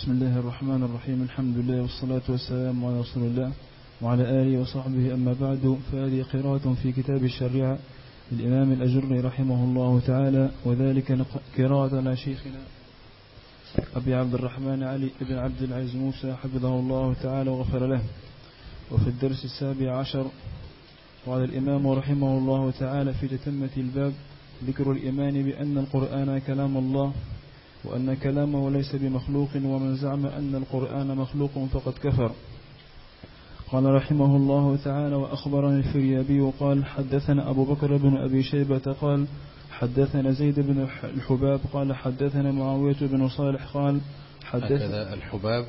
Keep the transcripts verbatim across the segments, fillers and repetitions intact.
بسم الله الرحمن الرحيم. الحمد لله والصلاة والسلام على رسول الله وعلى آله وصحبه. أما بعد، فهذه قراءة في كتاب الشريعة للإمام الأجري رحمه الله تعالى، وذلك قراءة على شيخنا أبي عبد الرحمن علي بن عبد العزيز موسى حفظه الله تعالى وغفر له. وفي الدرس السابع عشر قال الإمام رحمه الله تعالى في تتمة الباب: ذكر الإيمان بأن القرآن كلام الله وأن كلامه ليس بمخلوق، ومن زعم أن القرآن مخلوق فقد كفر. قال رحمه الله تعالى: وأخبرني الفريابي قال حدثنا أبو بكر بن أبي شيبة قال حدثنا زيد بن الحباب قال حدثنا معاوية بن صالح قال حدثنا الحباب.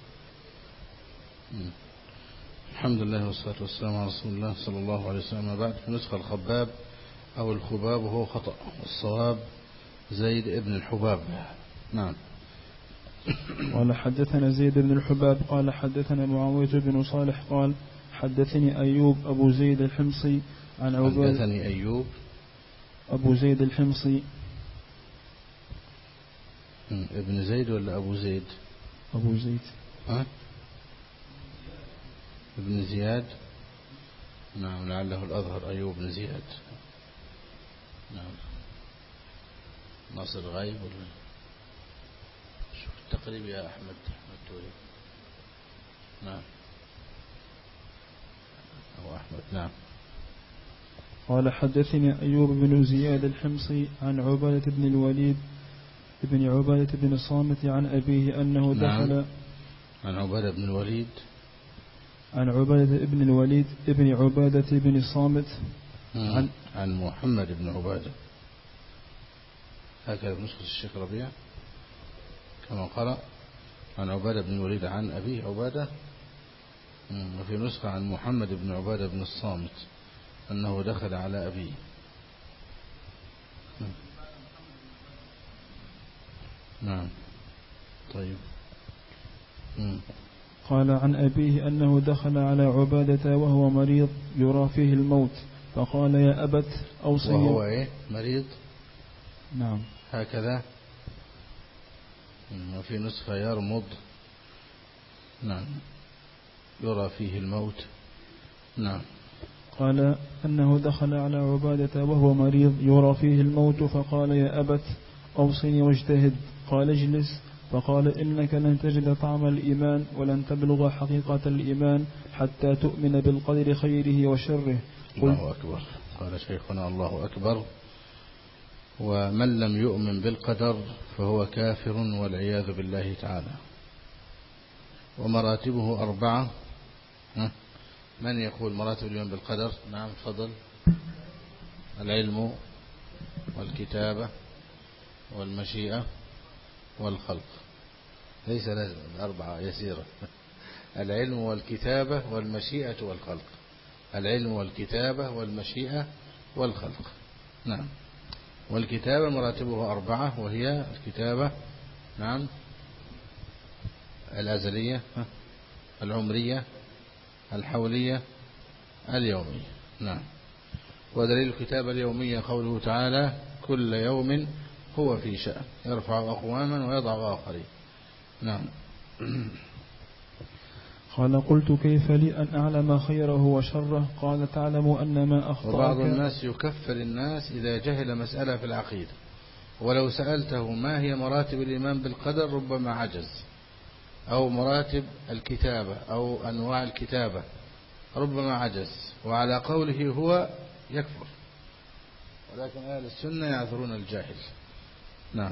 الحمد لله والصلاة والسلام على رسول الله صلى الله عليه وسلم. بعد، في نسخة الخباب أو الخباب وهو خطأ، والصواب زيد بن الحباب. نعم. قال حدثنا زيد بن الحباب قال حدثنا معاوية بن صالح قال حدثني أيوب أبو زيد الحمصي عن عباد. حدثني أيوب أبو زيد الحمصي. ابن زيد ولا أبو زيد؟ أبو زيد. ها؟ ابن زياد. نعم، لعله الأظهر أيوب بن زياد. نعم. ناصر غايب ولا شوف التقريب يا أحمد التوري. نعم، أو أحمد. نعم. قال حدثني أيوب بن زياد الحمصي عن عبادة بن الوليد ابن عبادة بن الصامت عن أبيه أنه دخل. نعم. عن عبادة بن الوليد عن عبادة بن الوليد ابن عبادة بن الصامت عن عن محمد بن عبادة. هكذا بنسخة الشيخ ربيع كما قرأ عن عبادة بن الوليد عن أبيه عبادة، وفي نسخة عن محمد بن عبادة بن الصامت أنه دخل على أبيه. نعم. طيب. قال عن أبيه أنه دخل على عبادة وهو مريض يرى فيه الموت، فقال: يا أبت أوصي. وهو إيه؟ مريض. نعم. هكذا. وفي نسخة يرمض. نعم، يرى فيه الموت. نعم. قال أنه دخل على عبادة وهو مريض يرى فيه الموت، فقال: يا أبت أوصني واجتهد. قال: اجلس. فقال: إنك لن تجد طعم الإيمان ولن تبلغ حقيقة الإيمان حتى تؤمن بالقدر خيره وشره. الله أكبر. قال شيخنا: الله أكبر. ومن لم يؤمن بالقدر فهو كافر والعياذ بالله تعالى. ومراتبه أربعة. من يقول مراتب الإيمان بالقدر؟ نعم، تفضل. العلم والكتابة والمشيئة والخلق. ليس لازم، أربعة يسيرة. العلم والكتابة والمشيئة والخلق. العلم والكتابة والمشيئة والخلق. نعم. والكتابة مراتبه أربعة، وهي الكتابة نعم الأزلية، العمرية، الحولية، اليومية. نعم. ودليل الكتابة اليومية قوله تعالى: كل يوم هو في شأن يرفع أقواما ويضع آخرين. نعم. قال: قلت: كيف لي أن أعلم خيره وشره؟ قال: تعلم أن ما أخطأك. وبعض الناس يكفر الناس إذا جهل مسألة في العقيدة، ولو سألته ما هي مراتب الإيمان بالقدر ربما عجز، أو مراتب الكتابة أو أنواع الكتابة ربما عجز، وعلى قوله هو يكفر. ولكن أهل السنة يعذرون الجاهل. نعم.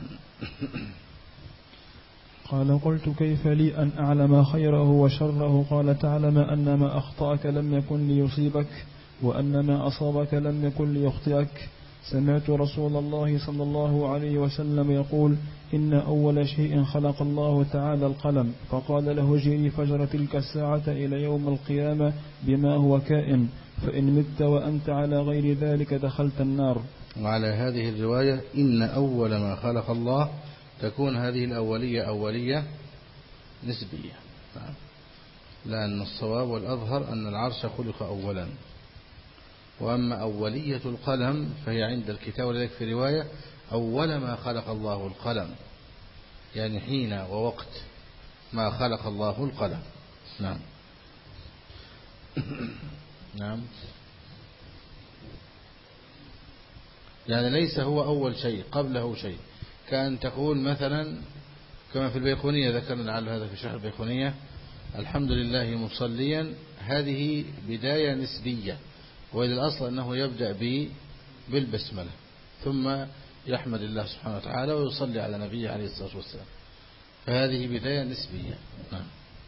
قال: قلت: كيف لي أن أعلم خيره وشره؟ قال: تعلم أن ما أخطأك لم يكن ليصيبك، وأن ما أصابك لم يكن ليخطئك. سمعت رسول الله صلى الله عليه وسلم يقول: إن أول شيء خلق الله تعالى القلم، فقال له: جري فجر تلك الساعة إلى يوم القيامة بما هو كائن، فإن مت وأنت على غير ذلك دخلت النار. وعلى هذه الرواية إن أول ما خلق الله تكون هذه الأولية أولية نسبية. لأن الصواب والأظهر أن العرش خلق أولا، وأما أولية القلم فهي عند الكتاب. ولذلك في رواية: أول ما خلق الله القلم، يعني حين ووقت ما خلق الله القلم. نعم. نعم. يعني ليس هو أول شيء، قبله شيء، كأن تقول مثلا كما في البيقونية، ذكرنا لعل هذا في شرح البيقونية: الحمد لله مصليا، هذه بداية نسبية، وإذا الأصل أنه يبدأ بالبسملة ثم يحمد الله سبحانه وتعالى ويصلي على نبيه عليه الصلاة والسلام، فهذه بداية نسبية. نعم.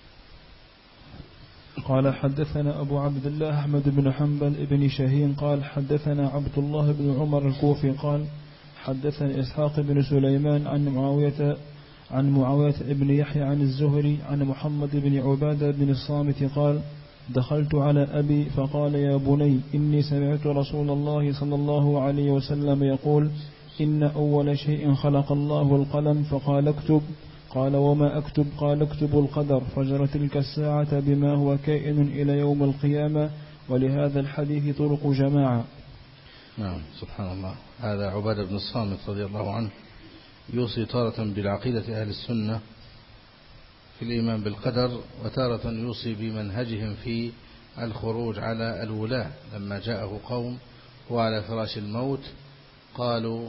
قال حدثنا أبو عبد الله أحمد بن حنبل بن شاهين قال حدثنا عبد الله بن عمر الكوفي قال حدثنا إسحاق بن سليمان عن معاوية عن معاوية بن يحيى عن الزهري عن محمد بن عبادة بن الصامت قال دخلت على أبي فقال يا بني إني سمعت رسول الله صلى الله عليه وسلم يقول إن أول شيء خلق الله القلم، فقال اكتب. قال وما أكتب؟ قال اكتب القدر، فجرت تلك الساعة بما هو كائن إلى يوم القيامة. ولهذا الحديث طرق جماعة. نعم. سبحان الله. هذا عبادة بن الصامت رضي الله عنه يوصي تارة بالعقيدة أهل السنة في الإيمان بالقدر، وتارة يوصي بمنهجهم في الخروج على الولاة. لما جاءه قوم وعلى فراش الموت قالوا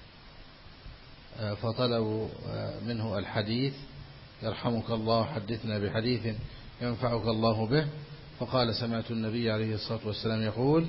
فطلبوا منه الحديث: يرحمك الله، حدثنا بحديث ينفعك الله به. فقال: سمعت النبي عليه الصلاة والسلام يقول: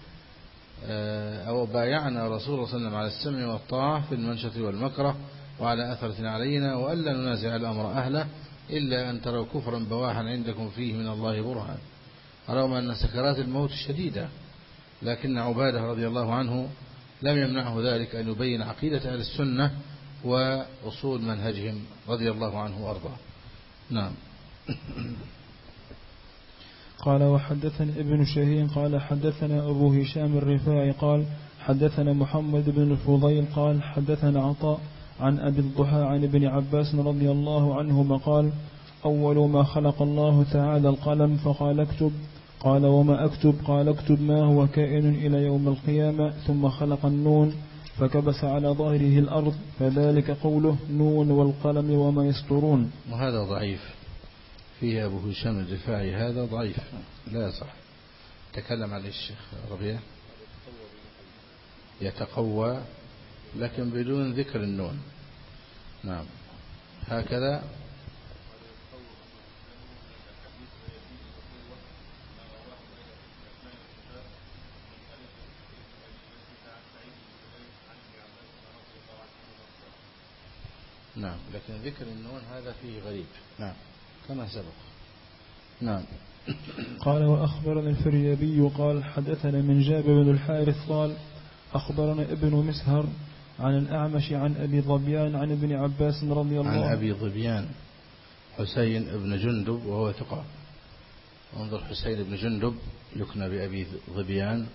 أو بايعنا رسول الله صلى الله عليه وسلم على السمع والطاعة في المنشط والمكره وعلى أثرة علينا، وألا ننازع الأمر أهله إلا أن تروا كفرا بواحا عندكم فيه من الله برهان. رغم أن سكرات الموت شديدة، لكن عبادة رضي الله عنه لم يمنعه ذلك أن يبين عقيدة أهل السنة وأصول منهجهم رضي الله عنه وأرضاه. نعم. قال وحدثني ابن شاهين قال حدثنا أبو هشام الرفاعي قال حدثنا محمد بن الفضيل قال حدثنا عطاء عن أبي الضحى عن ابن عباس رضي الله عنهما قال أول ما خلق الله تعالى القلم، فقال اكتب. قال وما أكتب؟ قال اكتب ما هو كائن إلى يوم القيامة. ثم خلق النون فكبس على ظهره الأرض، فذلك قوله نون والقلم وما يسطرون. وهذا ضعيف، فيه أبو هشام الرفاعي، هذا ضعيف لا يصح. تكلم عليه الشيخ ربيع، يتقوى لكن بدون ذكر النون. نعم. هكذا. نعم. لكن ذكر النون هذا فيه غريب. نعم. كما سبق. نعم. قال وأخبرنا الفريابي قال حدثنا من جابر بن الحارث قال أخبرنا ابن مسهر عن الأعمش عن أبي ظبيان عن ابن عباس رضي الله عنه. عن أبي ظبيان حسين بن جندب وهو ثقة. انظر، حسين بن جندب يكنى بأبي ظبيان.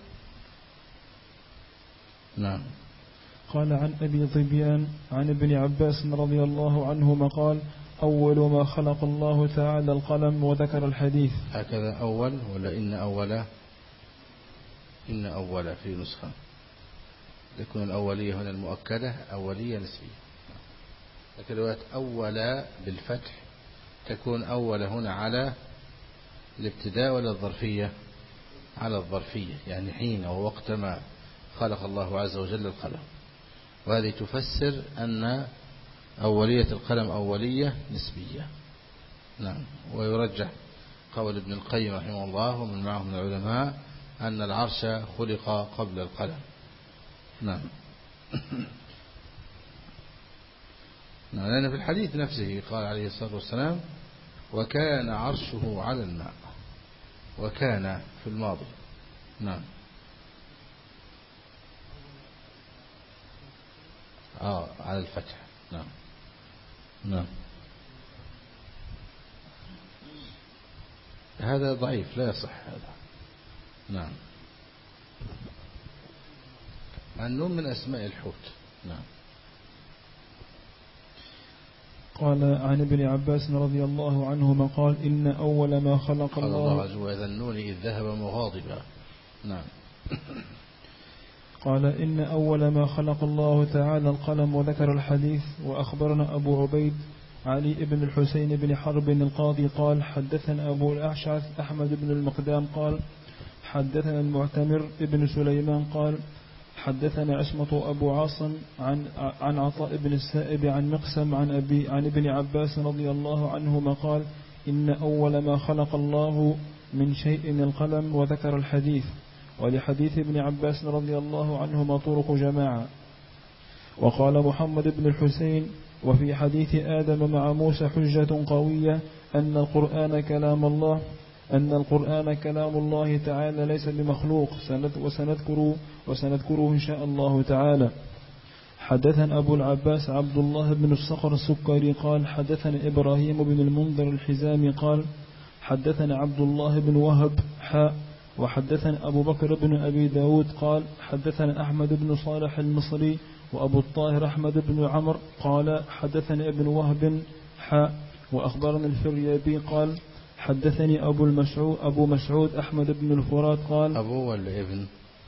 نعم. قال عن أبي ظبيان عن ابن عباس رضي الله عنهما قال أول ما خلق الله تعالى القلم، وذكر الحديث. هكذا أول ولا إن أولا؟ إن أولا في نسخة تكون الأولية هنا المؤكدة أولية نسبية، لكن رواية أولا بالفتح تكون أول هنا على الابتداء ولا الظرفية؟ على الظرفية، يعني حين ووقت ما خلق الله عز وجل القلم. وهذه تفسر أن أولية القلم أولية نسبية. نعم. ويرجح قول ابن القيم رحمه الله ومن معه من العلماء أن العرش خلق قبل القلم. نعم. نعم. لأن في الحديث نفسه قال عليه الصلاة والسلام وكان عرشه على الماء، وكان في الماضي. نعم. آه على الفتح. نعم. نعم. هذا ضعيف لا يصح هذا. نعم. النون من أسماء الحوت. نعم. قال عن ابن عباس رضي الله عنهما قال إن أول ما خلق قال الله الله عز وجل النون إذ ذهب مغاضبا. نعم. قال إن أول ما خلق الله تعالى القلم، وذكر الحديث. وأخبرنا أبو عبيد علي بن الحسين بن حرب القاضي قال حدثنا أبو الأعشعث أحمد بن المقدام قال حدثنا المعتمر بن سليمان قال حدثنا عصمة أبو عاصم عن عن عطاء بن السائب عن مقسم عن أبي عن ابن عباس رضي الله عنهما قال إن أول ما خلق الله من شيء القلم، وذكر الحديث. ولحديث ابن عباس رضي الله عنهما طرق جماعة. وقال محمد بن الحسين وفي حديث آدم مع موسى حجة قوية أن القرآن كلام الله أن القرآن كلام الله تعالى ليس بمخلوق، وسنذكر وسنذكره إن شاء الله تعالى. حدثنا أبو العباس عبد الله بن الصقر السكري قال حدثنا إبراهيم بن المنذر الحزامي قال حدثنا عبد الله بن وهب حاء وحدثنا أبو بكر بن أبي داود قال حدثنا أحمد بن صالح المصري وأبو الطاهر أحمد بن عمر قال حدثنا ابن وهب حاء وأخبرنا الفريابي قال حدثني أبو المسعود أبو مسعود أحمد بن الفرات قال أبو ولا ابن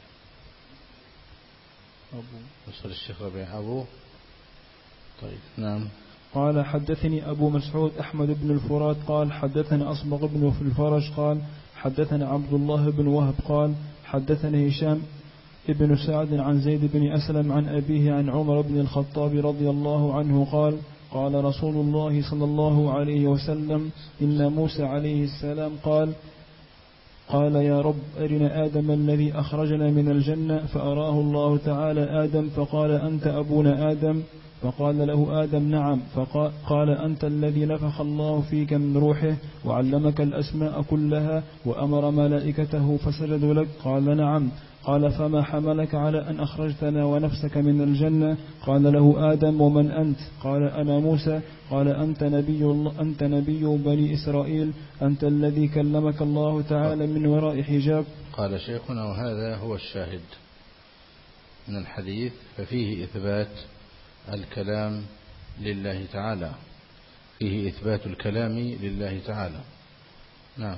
أبو وصل الشيخ ربيع أبو طيب نعم. قال حدثني أبو مسعود أحمد بن الفرات قال حدثنا أصبغ بن في الفرج قال حدثنا عبد الله بن وهب قال حدثنا هشام ابن سعد عن زيد بن أسلم عن أبيه عن عمر بن الخطاب رضي الله عنه قال قال رسول الله صلى الله عليه وسلم إن موسى عليه السلام قال قال يا رب أرنا آدم الذي أخرجنا من الجنة، فأراه الله تعالى آدم فقال أنت أبونا آدم، فقال له آدم نعم، فقال أنت الذي نفخ الله فيك من روحه وعلمك الأسماء كلها وأمر ملائكته فسجدوا لك، قال نعم، قال فما حملك على أن أخرجتنا ونفسك من الجنة؟ قال له آدم ومن أنت؟ قال أنا موسى، قال أنت نبي, الله أنت نبي بني إسرائيل، أنت الذي كلمك الله تعالى من وراء حجاب. قال شيخنا وهذا هو الشاهد من الحديث، ففيه إثبات الكلام لله تعالى، فيه إثبات الكلام لله تعالى. نعم.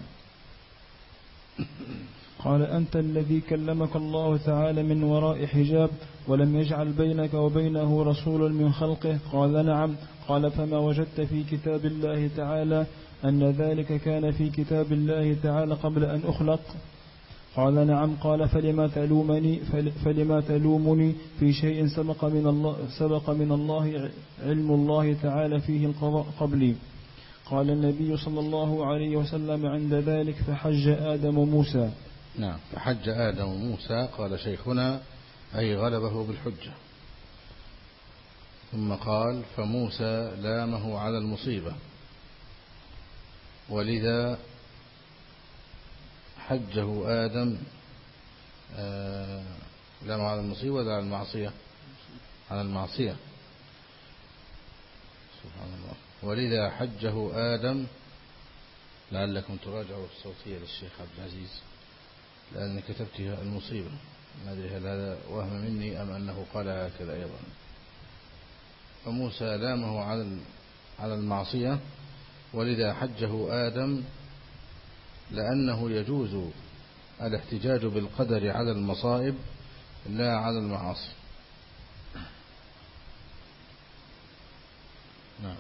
قال أنت الذي كلمك الله تعالى من وراء حجاب ولم يجعل بينك وبينه رسولا من خلقه؟ قال نعم. قال فما وجدت في كتاب الله تعالى أن ذلك كان في كتاب الله تعالى قبل أن أخلق؟ قال نعم. قال فلما تلومني فلما تلومني في شيء سبق من الله سبق من الله علم الله تعالى فيه القضاء قبلي؟ قال النبي صلى الله عليه وسلم عند ذلك فحج آدم موسى. نعم، فحج آدم موسى. قال شيخنا أي غلبه بالحجة. ثم قال فموسى لامه على المصيبة، ولذا حجه آدم آه لامه على المصيبة ولا على المعصية؟ على المعصية سبحان الله. ولذا حجه آدم، لعلكم تراجعوا الصوتية للشيخ عبد العزيز لأني كتبتها المصيبة، ما أدري هل هذا وهم مني أم أنه قال هكذا أيضا. فموسى لامه على على المعصية، ولذا حجه آدم، لأنه يجوز الاحتجاج بالقدر على المصائب لا على المعاصي. نعم.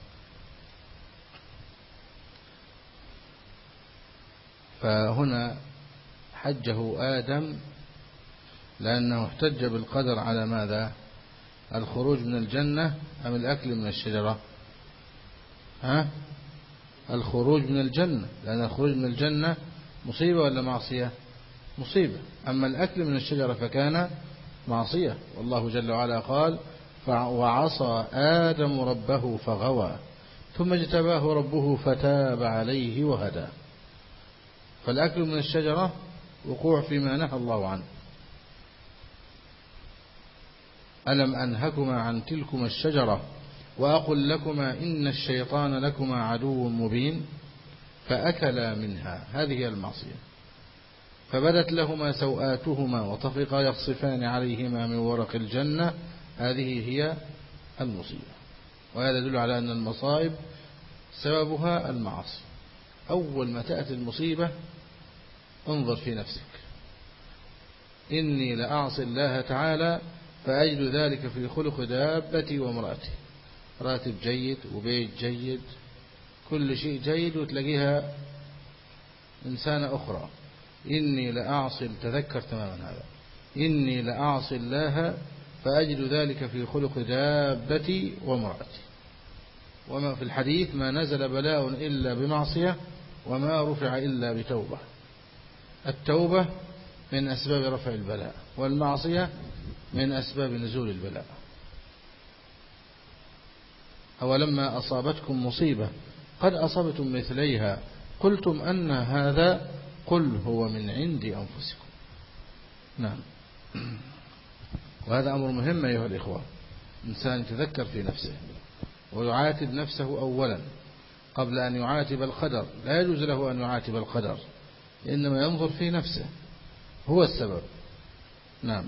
فهنا حجه آدم لأنه احتج بالقدر على ماذا؟ الخروج من الجنة أم الأكل من الشجرة؟ ها؟ الخروج من الجنة، لأن الخروج من الجنة مصيبة ولا معصية؟ مصيبة. أما الأكل من الشجرة فكان معصية، والله جل وعلا قال وعصى آدم ربه فغوى ثم اجتباه ربه فتاب عليه وهدى. فالأكل من الشجرة وقوع فيما نهى الله عنه. ألم أنهكما عن تلكما الشجرة وأقل لكما إن الشيطان لكما عدو مبين؟ فأكلا منها، هذه المعصية، فبدت لهما سوآتهما وطفقا يخصفان عليهما من ورق الجنة، هذه هي المصيبة. وهذا يدل على أن المصائب سببها المعاصي. أول ما تأتي المصيبة انظر في نفسك، إني لأعصي الله تعالى فأجد ذلك في خلق دابتي وامرأتي. راتب جيد وبيت جيد، كل شيء جيد، وتلاقيها إنسانة أخرى. إني لأعصي، تذكر تماما هذا، إني لأعصي الله فأجد ذلك في خلق دابتي وامرأتي. وما في الحديث ما نزل بلاء إلا بمعصية وما رفع إلا بتوبة. التوبة من أسباب رفع البلاء، والمعصية من أسباب نزول البلاء. أولما أصابتكم مصيبة قد أصبتم مثليها قلتم أن هذا قل هو من عند أنفسكم. نعم. وهذا أمر مهم أيها الإخوة، إنسان يتذكر في نفسه ويعاتب نفسه أولا قبل أن يعاتب القدر. لا يجوز له أن يعاتب القدر، إنما ينظر في نفسه، هو السبب. نعم.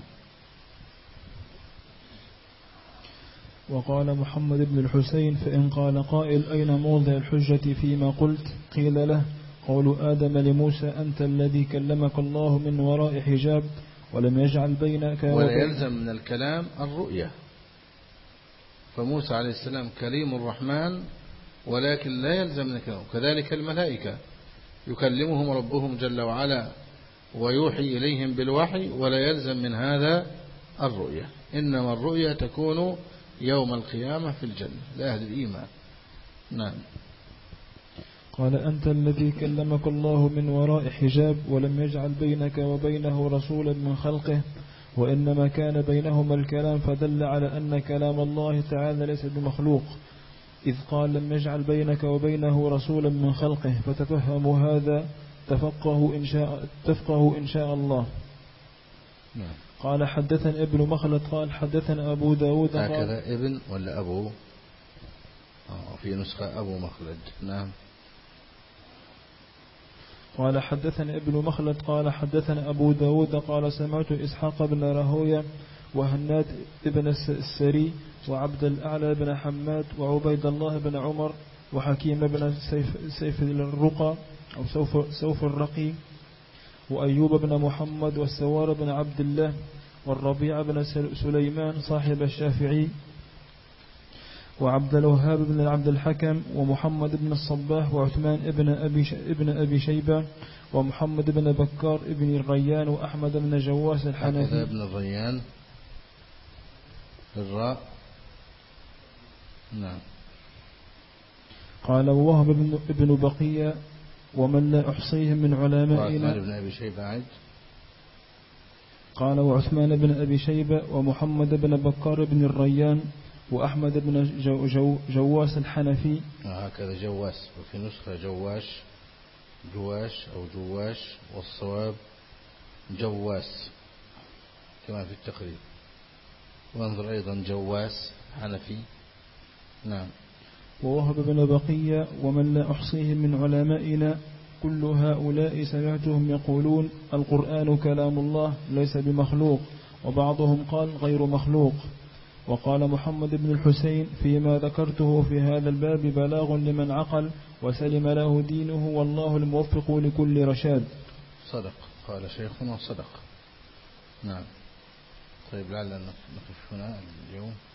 وقال محمد بن الحسين: فإن قال قائل أين موضع الحجة فيما قلت؟ قيل له: قول آدم لموسى: أنت الذي كلمك الله من وراء حجاب ولم يجعل بينك وبين. ولا يلزم من الكلام الرؤية، فموسى عليه السلام كريم الرحمن، ولكن لا يلزم من الكلام. كذلك الملائكة يكلمهم ربهم جل وعلا ويوحي إليهم بالوحي، ولا يلزم من هذا الرؤية، إنما الرؤية تكون يوم القيامة في الجنة لأهل الإيمان. نعم. قال: أنت الذي كلمك الله من وراء حجاب ولم يجعل بينك وبينه رسولا من خلقه، وإنما كان بينهما الكلام، فدل على أن كلام الله تعالى ليس بمخلوق، إذ قال: لم يجعل بينك وبينه رسولا من خلقه. فتفهم هذا تفقه إن شاء, تفقه إن شاء الله. نعم. قال: حدثنا ابن مخلد قال حدثنا أبو داود. هكذا ابن ولا أبو؟ آه في نسخة أبو مخلد. نعم. قال: حدثنا ابن مخلد قال حدثنا أبو داود قال: سمعت إسحاق بن راهوية وهناد بن السري وعبد الأعلى بن حماد وعبيد الله بن عمر وحكيم بن سيف, سيف الرقى أو سوف, سوف الرقي وأيوب بن محمد والسوار بن عبد الله والربيع بن سليمان صاحب الشافعي وعبد الوهاب بن عبد الحكم ومحمد بن الصباح وعثمان ابن أبي, ابن أبي شيبة ومحمد بن بكار ابن الريان وأحمد بن جواس الحنفي. هكذا ابن الريان الراء. نعم. قال: ووهب بن, ابن بقية ومن لا أحصيهم من علمائنا. وعثمان بن أبي شيبة عد. قال: وعثمان بن أبي شيبة ومحمد بن بكار بن الريان وأحمد بن جو جو جواس الحنفي. هكذا جواس، وفي نسخة جواش جواش أو جواش، والصواب جواس كما في التقريب. وانظر أيضا جواس حنفي. نعم. ووهب بن بقية ومن لا أحصيهم من علمائنا كل هؤلاء سمعتهم يقولون: القرآن كلام الله ليس بمخلوق، وبعضهم قال غير مخلوق. وقال محمد بن الحسين: فيما ذكرته في هذا الباب بلاغ لمن عقل وسلم له دينه، والله الموفق لكل رشاد. صدق، قال شيخنا صدق. نعم. طيب لعلنا نقف هنا اليوم.